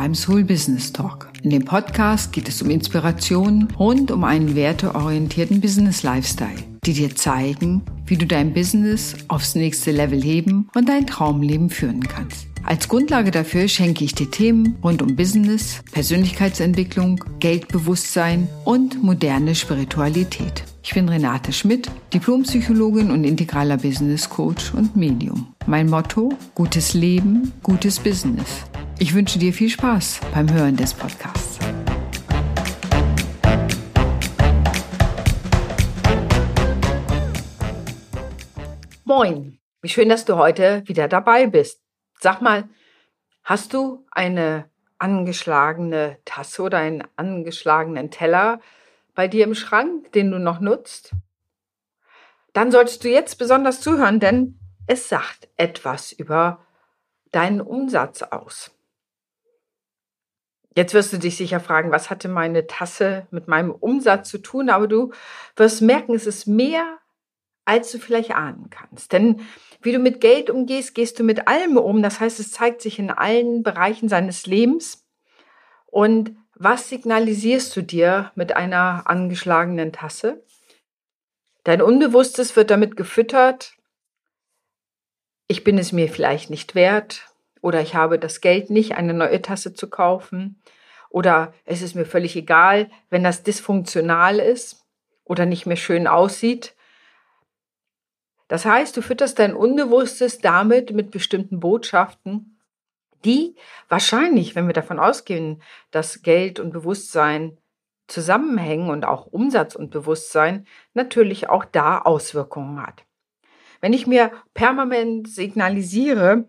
beim Soul Business Talk. In dem Podcast geht es um Inspiration rund um einen werteorientierten Business Lifestyle, die dir zeigen, wie du dein Business aufs nächste Level heben und dein Traumleben führen kannst. Als Grundlage dafür schenke ich dir Themen rund um Business, Persönlichkeitsentwicklung, Geldbewusstsein und moderne Spiritualität. Ich bin Renate Schmidt, Diplompsychologin und integraler Business Coach und Medium. Mein Motto: gutes Leben, gutes Business. Ich wünsche dir viel Spaß beim Hören des Podcasts. Moin, wie schön, dass du heute wieder dabei bist. Sag mal, hast du eine angeschlagene Tasse oder einen angeschlagenen Teller bei dir im Schrank, den du noch nutzt? Dann solltest du jetzt besonders zuhören, denn es sagt etwas über deinen Umsatz aus. Jetzt wirst du dich sicher fragen, was hatte meine Tasse mit meinem Umsatz zu tun? Aber du wirst merken, es ist mehr, als du vielleicht ahnen kannst. Denn wie du mit Geld umgehst, gehst du mit allem um. Das heißt, es zeigt sich in allen Bereichen seines Lebens. Und was signalisierst du dir mit einer angeschlagenen Tasse? Dein Unbewusstes wird damit gefüttert: Ich bin es mir vielleicht nicht wert, oder ich habe das Geld nicht, eine neue Tasse zu kaufen, oder es ist mir völlig egal, wenn das dysfunktional ist oder nicht mehr schön aussieht. Das heißt, du fütterst dein Unbewusstes damit mit bestimmten Botschaften, die wahrscheinlich, wenn wir davon ausgehen, dass Geld und Bewusstsein zusammenhängen und auch Umsatz und Bewusstsein, natürlich auch da Auswirkungen hat. Wenn ich mir permanent signalisiere,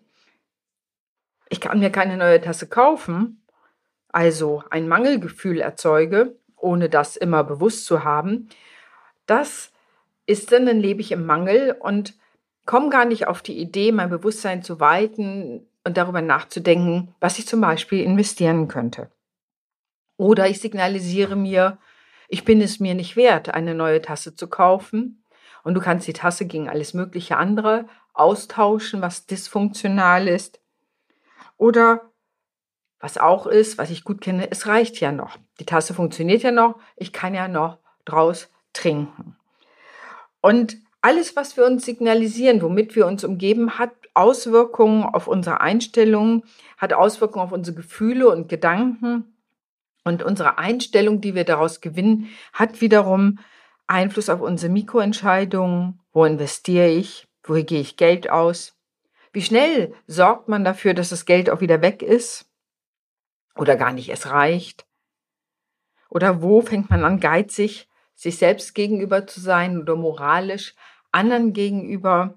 ich kann mir keine neue Tasse kaufen, also ein Mangelgefühl erzeuge, ohne das immer bewusst zu haben, das ist dann lebe ich im Mangel und komme gar nicht auf die Idee, mein Bewusstsein zu weiten und darüber nachzudenken, was ich zum Beispiel investieren könnte. Oder ich signalisiere mir, ich bin es mir nicht wert, eine neue Tasse zu kaufen. Und du kannst die Tasse gegen alles mögliche andere austauschen, was dysfunktional ist. Oder was auch ist, was ich gut kenne, es reicht ja noch. Die Tasse funktioniert ja noch, ich kann ja noch draus trinken. Und alles, was wir uns signalisieren, womit wir uns umgeben, hat Auswirkungen auf unsere Einstellung, hat Auswirkungen auf unsere Gefühle und Gedanken. Und unsere Einstellung, die wir daraus gewinnen, hat wiederum Einfluss auf unsere Mikroentscheidungen. Wo investiere ich? Wo gehe ich Geld aus? Wie schnell sorgt man dafür, dass das Geld auch wieder weg ist oder gar nicht erst reicht? Oder wo fängt man an, geizig sich selbst gegenüber zu sein oder moralisch anderen gegenüber?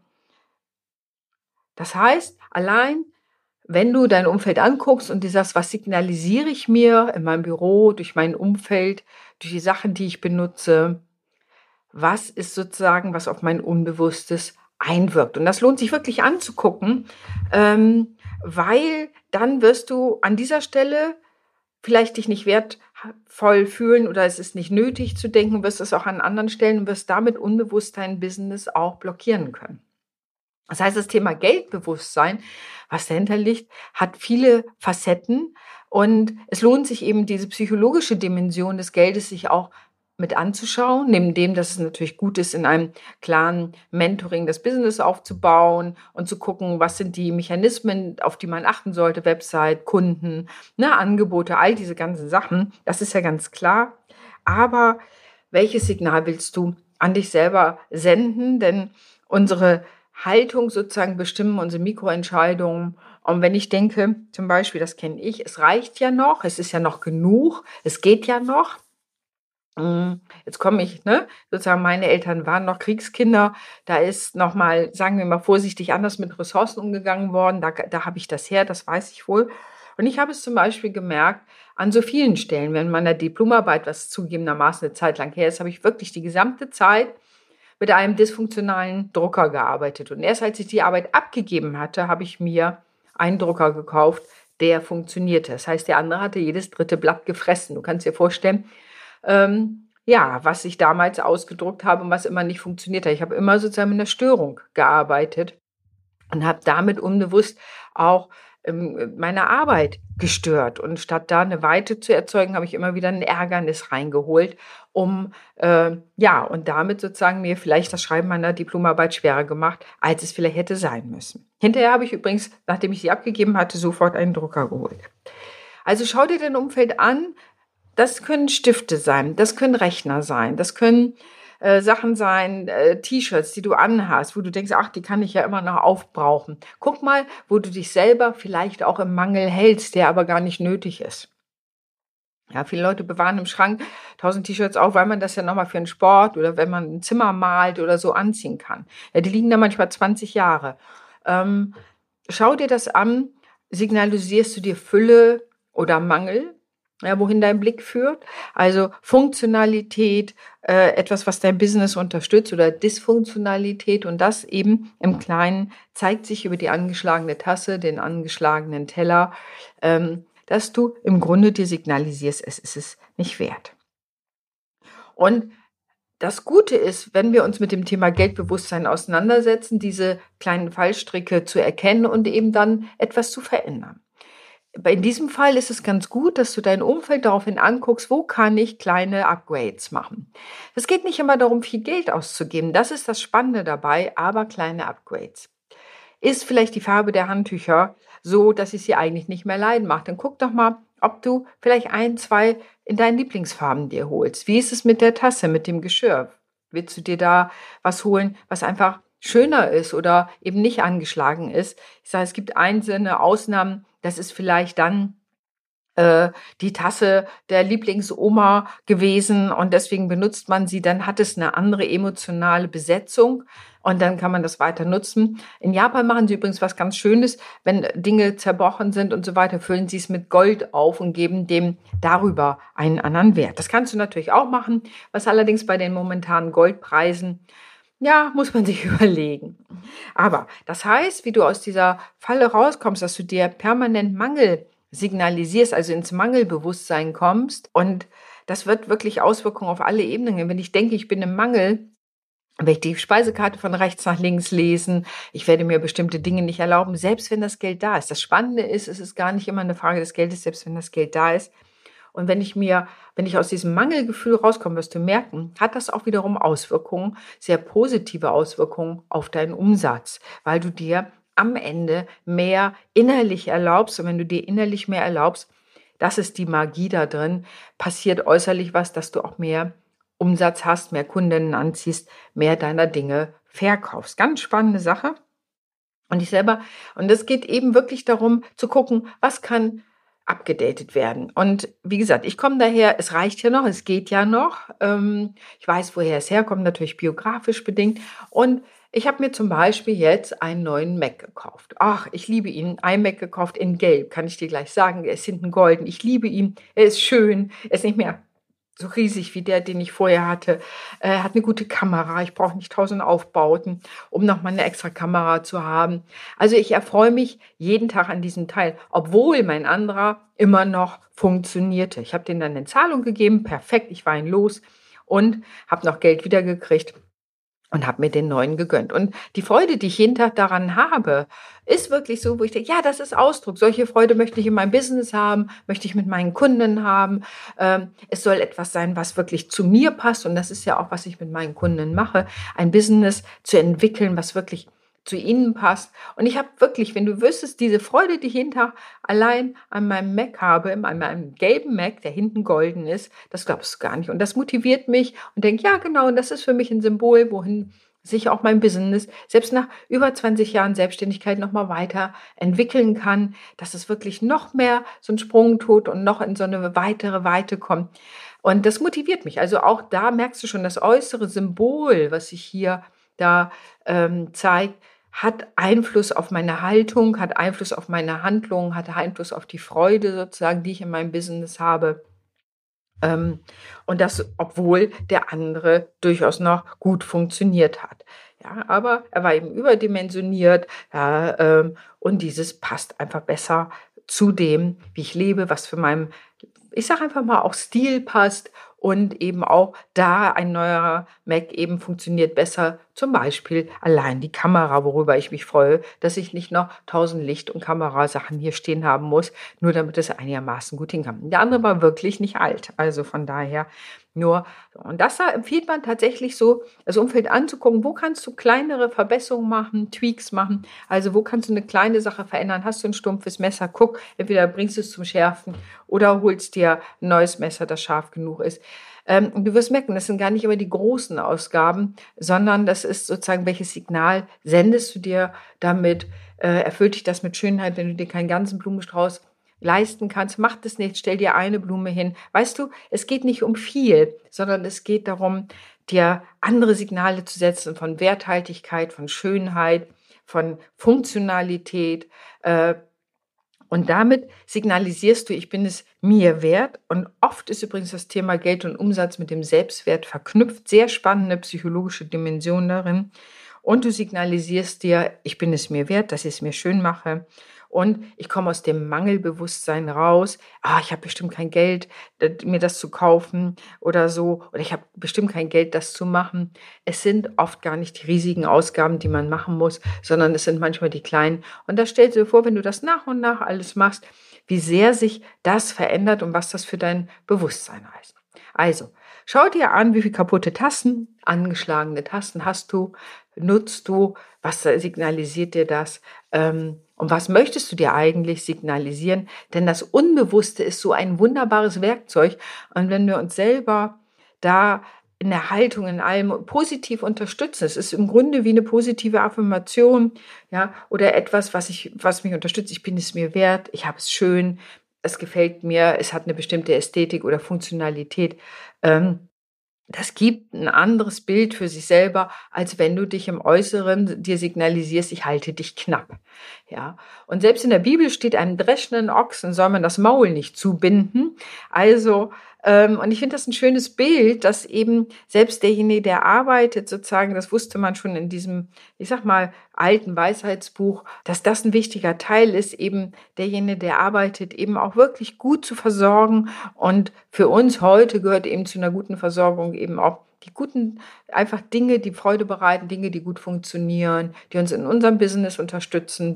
Das heißt, allein wenn du dein Umfeld anguckst und dir sagst, was signalisiere ich mir in meinem Büro, durch mein Umfeld, durch die Sachen, die ich benutze, was ist sozusagen, was auf mein Unbewusstes einwirkt. Und das lohnt sich wirklich anzugucken, weil dann wirst du an dieser Stelle vielleicht dich nicht wertvoll fühlen oder es ist nicht nötig zu denken, wirst es auch an anderen Stellen und wirst damit unbewusst dein Business auch blockieren können. Das heißt, das Thema Geldbewusstsein, was dahinter liegt, hat viele Facetten und es lohnt sich eben, diese psychologische Dimension des Geldes sich auch mit anzuschauen, neben dem, dass es natürlich gut ist, in einem klaren Mentoring das Business aufzubauen und zu gucken, was sind die Mechanismen, auf die man achten sollte, Website, Kunden, Angebote, all diese ganzen Sachen, das ist ja ganz klar. Aber welches Signal willst du an dich selber senden? Denn unsere Haltung sozusagen bestimmen unsere Mikroentscheidungen. Und wenn ich denke, zum Beispiel, das kenne ich, es reicht ja noch, es ist ja noch genug, es geht ja noch. Jetzt komme ich, sozusagen meine Eltern waren noch Kriegskinder, da ist nochmal, sagen wir mal vorsichtig, anders mit Ressourcen umgegangen worden, da habe ich das her, das weiß ich wohl. Und ich habe es zum Beispiel gemerkt, an so vielen Stellen, wenn meiner Diplomarbeit, was zugegebenermaßen eine Zeit lang her ist, habe ich wirklich die gesamte Zeit mit einem dysfunktionalen Drucker gearbeitet. Und erst als ich die Arbeit abgegeben hatte, habe ich mir einen Drucker gekauft, der funktionierte. Das heißt, der andere hatte jedes dritte Blatt gefressen. Du kannst dir vorstellen, was ich damals ausgedruckt habe und was immer nicht funktioniert hat. Ich habe immer sozusagen mit einer Störung gearbeitet und habe damit unbewusst auch meine Arbeit gestört. Und statt da eine Weite zu erzeugen, habe ich immer wieder ein Ärgernis reingeholt, und damit sozusagen mir vielleicht das Schreiben meiner Diplomarbeit schwerer gemacht, als es vielleicht hätte sein müssen. Hinterher habe ich übrigens, nachdem ich sie abgegeben hatte, sofort einen Drucker geholt. Also schau dir dein Umfeld an. Das können Stifte sein, das können Rechner sein, das können Sachen sein, T-Shirts, die du anhast, wo du denkst, ach, die kann ich ja immer noch aufbrauchen. Guck mal, wo du dich selber vielleicht auch im Mangel hältst, der aber gar nicht nötig ist. Ja, viele Leute bewahren im Schrank 1000 T-Shirts auf, weil man das ja nochmal für einen Sport oder wenn man ein Zimmer malt oder so anziehen kann. Ja, die liegen da manchmal 20 Jahre. Schau dir das an, signalisierst du dir Fülle oder Mangel? Ja, wohin dein Blick führt. Also Funktionalität, etwas, was dein Business unterstützt, oder Dysfunktionalität, und das eben im Kleinen zeigt sich über die angeschlagene Tasse, den angeschlagenen Teller, dass du im Grunde dir signalisierst, es ist es nicht wert. Und das Gute ist, wenn wir uns mit dem Thema Geldbewusstsein auseinandersetzen, diese kleinen Fallstricke zu erkennen und eben dann etwas zu verändern. In diesem Fall ist es ganz gut, dass du dein Umfeld daraufhin anguckst, wo kann ich kleine Upgrades machen. Es geht nicht immer darum, viel Geld auszugeben. Das ist das Spannende dabei, aber kleine Upgrades. Ist vielleicht die Farbe der Handtücher so, dass ich sie eigentlich nicht mehr leiden mache? Dann guck doch mal, ob du vielleicht 1, 2 in deinen Lieblingsfarben dir holst. Wie ist es mit der Tasse, mit dem Geschirr? Willst du dir da was holen, was einfach schöner ist oder eben nicht angeschlagen ist? Ich sage, es gibt einzelne Ausnahmen. Das ist vielleicht dann die Tasse der Lieblingsoma gewesen und deswegen benutzt man sie. Dann hat es eine andere emotionale Besetzung und dann kann man das weiter nutzen. In Japan machen sie übrigens was ganz Schönes. Wenn Dinge zerbrochen sind und so weiter, füllen sie es mit Gold auf und geben dem darüber einen anderen Wert. Das kannst du natürlich auch machen, was allerdings bei den momentanen Goldpreisen, ja, muss man sich überlegen. Aber das heißt, wie du aus dieser Falle rauskommst, dass du dir permanent Mangel signalisierst, also ins Mangelbewusstsein kommst, und das wird wirklich Auswirkungen auf alle Ebenen. Wenn ich denke, ich bin im Mangel, werde ich die Speisekarte von rechts nach links lesen, ich werde mir bestimmte Dinge nicht erlauben, selbst wenn das Geld da ist. Das Spannende ist, es ist gar nicht immer eine Frage des Geldes, selbst wenn das Geld da ist. Und wenn ich aus diesem Mangelgefühl rauskomme, wirst du merken, hat das auch wiederum Auswirkungen, sehr positive Auswirkungen auf deinen Umsatz, weil du dir am Ende mehr innerlich erlaubst. Und wenn du dir innerlich mehr erlaubst, das ist die Magie da drin, passiert äußerlich was, dass du auch mehr Umsatz hast, mehr Kundinnen anziehst, mehr deiner Dinge verkaufst. Ganz spannende Sache. Und es geht eben wirklich darum zu gucken, was kann abgedatet werden. Und wie gesagt, ich komme daher, es reicht ja noch, es geht ja noch. Ich weiß, woher es herkommt, natürlich biografisch bedingt. Und ich habe mir zum Beispiel jetzt einen neuen Mac gekauft. Ach, ich liebe ihn. Ein Mac gekauft in Gelb, kann ich dir gleich sagen. Er ist hinten golden. Ich liebe ihn. Er ist schön. Er ist nicht mehr so riesig wie der, den ich vorher hatte. Er hat eine gute Kamera. Ich brauche nicht 1000 Aufbauten, um nochmal eine extra Kamera zu haben. Also ich erfreue mich jeden Tag an diesem Teil, obwohl mein anderer immer noch funktionierte. Ich habe den dann in Zahlung gegeben. Perfekt, ich war ihn los und habe noch Geld wiedergekriegt und habe mir den neuen gegönnt. Und die Freude, die ich jeden Tag daran habe, ist wirklich so, wo ich denke, ja, das ist Ausdruck. Solche Freude möchte ich in meinem Business haben, möchte ich mit meinen Kunden haben. Es soll etwas sein, was wirklich zu mir passt. Und das ist ja auch, was ich mit meinen Kunden mache, ein Business zu entwickeln, was wirklich zu ihnen passt. Und ich habe wirklich, wenn du wüsstest, diese Freude, die ich jeden Tag allein an meinem Mac habe, an meinem gelben Mac, der hinten golden ist, das glaubst du gar nicht. Und das motiviert mich und denke, ja genau, und das ist für mich ein Symbol, wohin sich auch mein Business selbst nach über 20 Jahren Selbstständigkeit nochmal weiter entwickeln kann, dass es wirklich noch mehr so einen Sprung tut und noch in so eine weitere Weite kommt. Und das motiviert mich. Also auch da merkst du schon, das äußere Symbol, was sich hier da zeigt, hat Einfluss auf meine Haltung, hat Einfluss auf meine Handlungen, hat Einfluss auf die Freude sozusagen, die ich in meinem Business habe. Und das, obwohl der andere durchaus noch gut funktioniert hat. Ja, aber er war eben überdimensioniert, ja, und dieses passt einfach besser zu dem, wie ich lebe, was für meinen, ich sage einfach mal, auch Stil passt und eben auch da ein neuer Mac eben funktioniert besser Zum Beispiel allein die Kamera, worüber ich mich freue, dass ich nicht noch 1000 Licht- und Kamerasachen hier stehen haben muss, nur damit es einigermaßen gut hinkam. Der andere war wirklich nicht alt, also von daher nur. Und das da empfiehlt man tatsächlich so, das Umfeld anzugucken, wo kannst du kleinere Verbesserungen machen, Tweaks machen, also wo kannst du eine kleine Sache verändern, hast du ein stumpfes Messer, guck, entweder bringst du es zum Schärfen oder holst dir ein neues Messer, das scharf genug ist. Und du wirst merken, das sind gar nicht immer die großen Ausgaben, sondern das ist sozusagen, welches Signal sendest du dir damit, erfüllt dich das mit Schönheit, wenn du dir keinen ganzen Blumenstrauß leisten kannst, mach das nicht, stell dir eine Blume hin. Weißt du, es geht nicht um viel, sondern es geht darum, dir andere Signale zu setzen von Werthaltigkeit, von Schönheit, von Funktionalität, und damit signalisierst du, ich bin es mir wert. Und oft ist übrigens das Thema Geld und Umsatz mit dem Selbstwert verknüpft. Sehr spannende psychologische Dimension darin. Und du signalisierst dir, ich bin es mir wert, dass ich es mir schön mache. Und ich komme aus dem Mangelbewusstsein raus. Ich habe bestimmt kein Geld, mir das zu kaufen oder so. Oder ich habe bestimmt kein Geld, das zu machen. Es sind oft gar nicht die riesigen Ausgaben, die man machen muss, sondern es sind manchmal die kleinen. Und da stellst du dir vor, wenn du das nach und nach alles machst, wie sehr sich das verändert und was das für dein Bewusstsein heißt. Also, schau dir an, wie viele kaputte Tassen, angeschlagene Tassen hast du, nutzt du, was signalisiert dir das? Und was möchtest du dir eigentlich signalisieren? Denn das Unbewusste ist so ein wunderbares Werkzeug. Und wenn wir uns selber da in der Haltung, in allem positiv unterstützen, es ist im Grunde wie eine positive Affirmation, ja, oder etwas, was mich unterstützt. Ich bin es mir wert, ich habe es schön, es gefällt mir, es hat eine bestimmte Ästhetik oder Funktionalität. Das gibt ein anderes Bild für sich selber, als wenn du dich im Äußeren dir signalisierst, ich halte dich knapp. Ja. Und selbst in der Bibel steht, einem dreschenden Ochsen soll man das Maul nicht zubinden. Also, und ich finde das ein schönes Bild, dass eben selbst derjenige, der arbeitet, sozusagen, das wusste man schon in diesem, ich sag mal, alten Weisheitsbuch, dass das ein wichtiger Teil ist, eben derjenige, der arbeitet, eben auch wirklich gut zu versorgen. Und für uns heute gehört eben zu einer guten Versorgung eben auch die guten, einfach Dinge, die Freude bereiten, Dinge, die gut funktionieren, die uns in unserem Business unterstützen,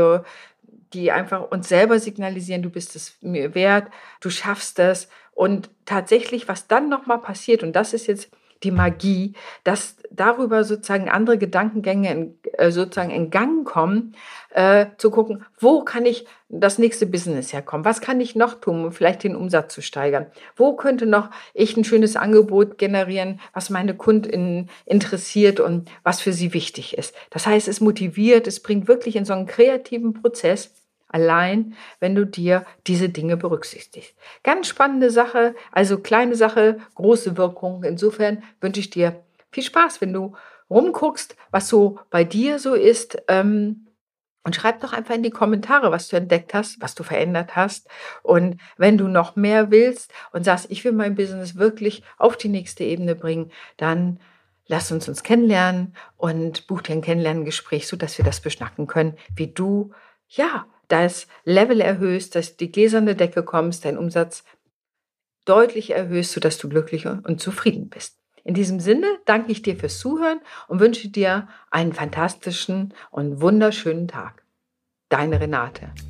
die einfach uns selber signalisieren, du bist es mir wert, du schaffst es. Und tatsächlich, was dann nochmal passiert, und das ist jetzt die Magie, dass darüber sozusagen andere Gedankengänge sozusagen in Gang kommen, zu gucken, wo kann ich das nächste Business herkommen? Was kann ich noch tun, um vielleicht den Umsatz zu steigern? Wo könnte noch ich ein schönes Angebot generieren, was meine KundInnen interessiert und was für sie wichtig ist? Das heißt, es motiviert, es bringt wirklich in so einen kreativen Prozess, allein, wenn du dir diese Dinge berücksichtigst. Ganz spannende Sache, also kleine Sache, große Wirkung. Insofern wünsche ich dir viel Spaß, wenn du rumguckst, was so bei dir so ist. Und schreib doch einfach in die Kommentare, was du entdeckt hast, was du verändert hast. Und wenn du noch mehr willst und sagst, ich will mein Business wirklich auf die nächste Ebene bringen, dann lass uns kennenlernen und buch dir ein Kennenlerngespräch, sodass wir das beschnacken können, wie du, das Level erhöhst, dass die gläserne Decke kommst, dein Umsatz deutlich erhöhst, sodass du glücklich und zufrieden bist. In diesem Sinne danke ich dir fürs Zuhören und wünsche dir einen fantastischen und wunderschönen Tag. Deine Renate.